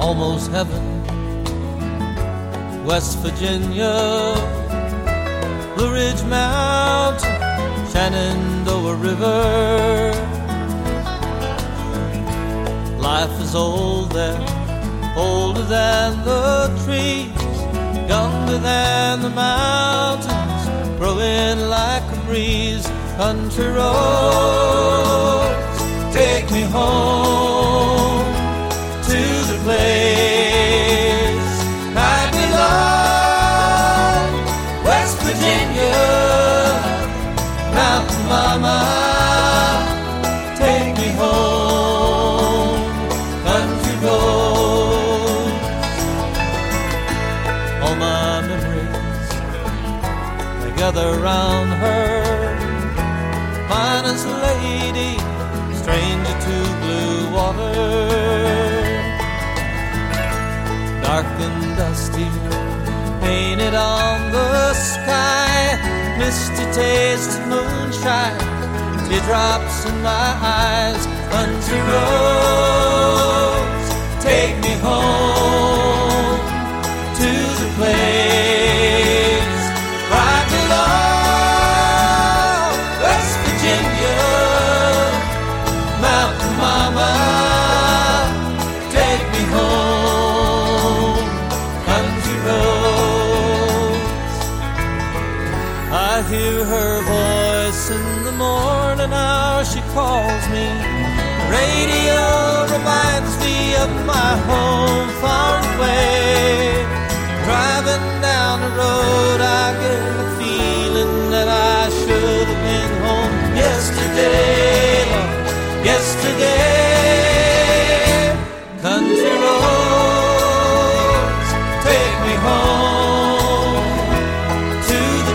almost heaven. West Virginia, Blue Ridge Mountain, Shenandoah River. Life is old there, older than the trees, younger than the mountains, growing like a breeze. Country roads, take me home to the place I belong. West Virginia, Mountain Mama, take me home. Country roads, all my memories, they gather round her. Finest lady, stranger to blue water. Dark and dusty, painted on the sky, misty taste of moonshine, teardrops in my eyes. Country roads, take me home to the place where I belong. West Virginia, Mountain Mama, take me home. Country roads, I hear her voice in the morning hour. She calls me. Radio reminds me of my home far away. Driving down the road, I get a feeling that I should have been home yesterday, Lord, yesterday. Country roads, take me home to the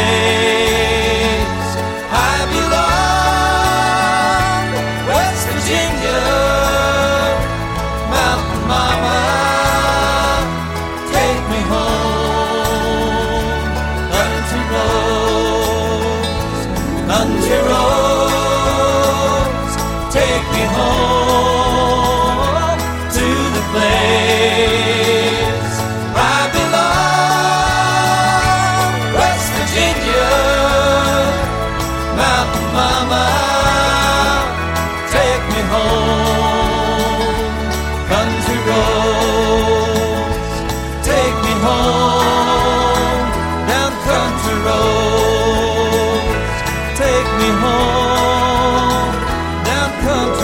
place I belong. West Virginia, Mountain Mama, take me home. Country roads, country roads, take me home to the place I belong. West Virginia, Mountain Mama, take me home. Country roads, take me home. Down country roads, take me home. Down country